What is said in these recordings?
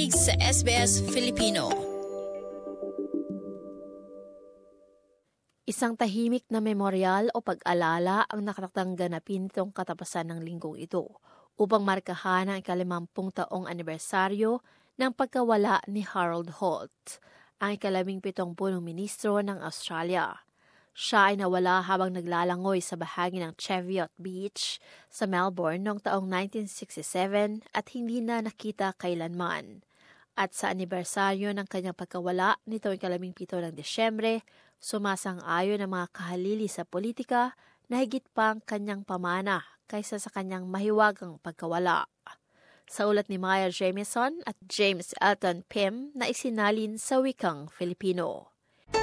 pakikinig sa SBS Filipino. Isang tahimik na memoryal o pag-alala ang nakatakdang ganapin nitong katapusan ng linggong ito upang markahan ang 50 taong anibersaryo ng pagkawala ni Harold Holt, ang 17 punong ministro ng Australia. Siya ay nawala habang naglalangoy sa bahagi ng Cheviot Beach sa Melbourne noong taong 1967 at hindi na nakita kailanman. At sa anibersaryo ng kanyang pagkawala nitong 17 ng Disyembre, sumasang-ayon ang mga kahalili sa politika na higit pa ang kanyang pamana kaysa sa kanyang mahiwagang pagkawala. Sa ulat ni Maya Jamieson at James Elton Pym na isinalin sa wikang Filipino.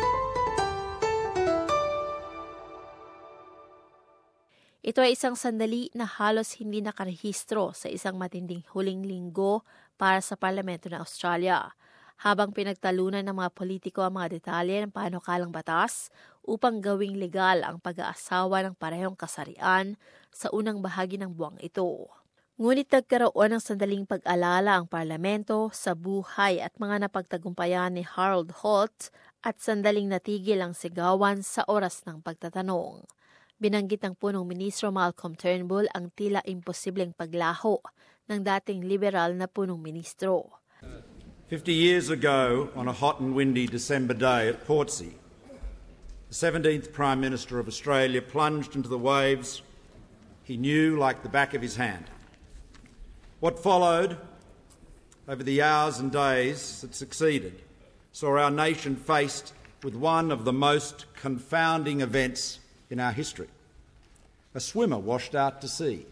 Ito ay isang sandali na halos hindi nakarehistro sa isang matinding huling linggo para sa Parlamento ng Australia, habang pinagtalunan ng mga politiko ang mga detalye ng panukalang batas upang gawing legal ang pag-aasawa ng parehong kasarian sa unang bahagi ng buwang ito. Ngunit nagkaroon ng sandaling pag-alala ang parlamento sa buhay at mga napagtagumpayan ni Harold Holt at sandaling natigil ang sigawan sa oras ng pagtatanong. Binanggit ng punong ministro Malcolm Turnbull ang tila imposibleng paglaho ng dating liberal na punong ministro. 50 years ago, on a hot and windy December day at Portsea, the 17th Prime Minister of Australia plunged into the waves he knew like the back of his hand. What followed over the hours and days that succeeded saw our nation faced with one of the most confounding events in our history. A swimmer washed out to sea,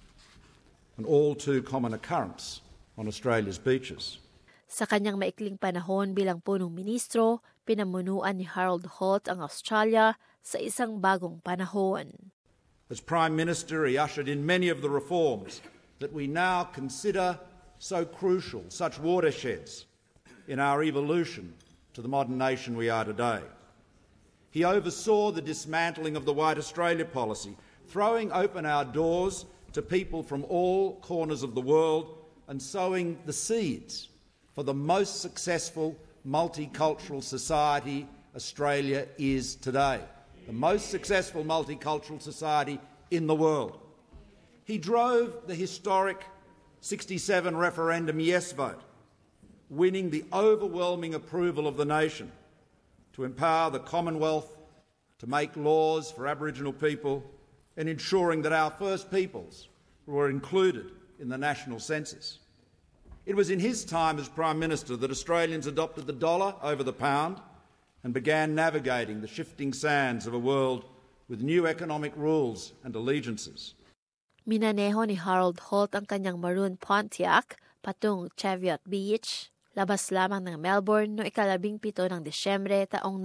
an all too common occurrence on Australia's beaches. Sa kanyang maikling panahon bilang punong ministro, pinamunuan ni Harold Holt ang Australia sa isang bagong panahon. As Prime Minister, he ushered in many of the reforms that we now consider so crucial, such watersheds in our evolution to the modern nation we are today. He oversaw the dismantling of the White Australia policy, throwing open our doors to people from all corners of the world and sowing the seeds for the most successful multicultural society Australia is today, the most successful multicultural society in the world. He drove the historic 67 referendum yes vote, winning the overwhelming approval of the nation to empower the Commonwealth to make laws for Aboriginal people and ensuring that our First Peoples were included in the national census. It was in his time as Prime Minister that Australians adopted the dollar over the pound and began navigating the shifting sands of a world with new economic rules and allegiances. Minaneho ni Harold Holt ang kanyang maroon Pontiac patung Cheviot Beach, labas lamang ng Melbourne noong 17 ng Disyembre taong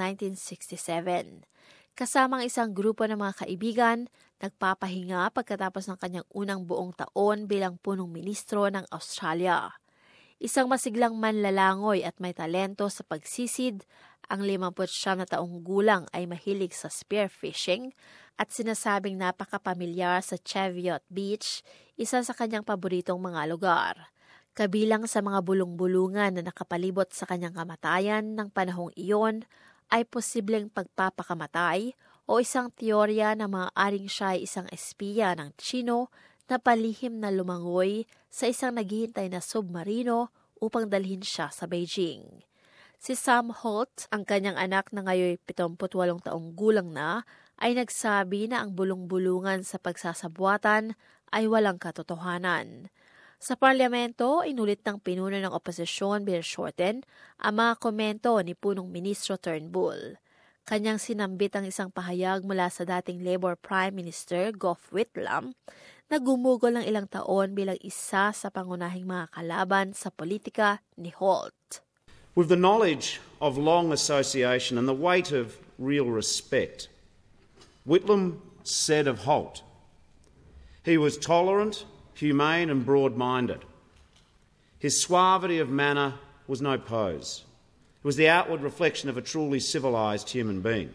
1967. Kasamang isang grupo ng mga kaibigan, nagpapahinga pagkatapos ng kanyang unang buong taon bilang punong ministro ng Australia. Isang masiglang manlalangoy at may talento sa pagsisid, ang 59 na taong gulang ay mahilig sa spearfishing at sinasabing napakapamilyar sa Cheviot Beach, isa sa kanyang paboritong mga lugar. Kabilang sa mga bulong-bulungan na nakapalibot sa kanyang kamatayan ng panahong iyon ay posibleng pagpapakamatay o isang teorya na maaaring siya ay isang espiya ng Chino na palihim na lumangoy sa isang naghihintay na submarino upang dalhin siya sa Beijing. Si Sam Holt, ang kanyang anak na ngayon 78 taong gulang na, ay nagsabi na ang bulong-bulungan sa pagsasabuatan ay walang katotohanan. Sa parlamento, inulit ng pinuno ng oposisyon Bill Shorten ang mga komento ni punong ministro Turnbull. Kanyang sinambit ang isang pahayag mula sa dating Labour Prime Minister Gough Whitlam na gumugol ng ilang taon bilang isa sa pangunahing mga kalaban sa politika ni Holt. With the knowledge of long association and the weight of real respect, Whitlam said of Holt, he was tolerant, humane and broad-minded. His suavity of manner was no pose. It was the outward reflection of a truly civilised human being.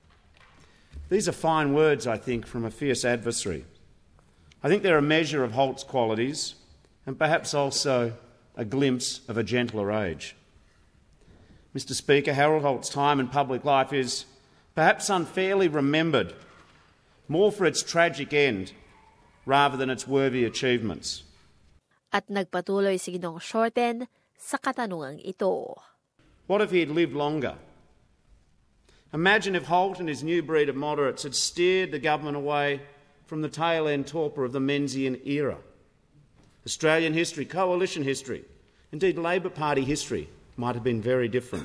These are fine words, I think, from a fierce adversary. I think they're a measure of Holt's qualities and perhaps also a glimpse of a gentler age. Mr. Speaker, Harold Holt's time in public life is perhaps unfairly remembered more for its tragic end rather than its worthy achievements. At nagpatuloy si Ginoong Shorten sa katanungang ito. What if he had lived longer? Imagine if Holt and his new breed of moderates had steered the government away from the tail-end torpor of the Menzies era. Australian history, coalition history, indeed Labor Party history might have been very different.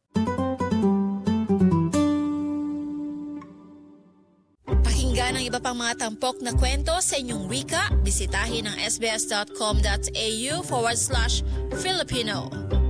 Pakinggan ang iba pang mga tampok na kwento sa inyong wika. Bisitahin ang sbs.com.au/Filipino.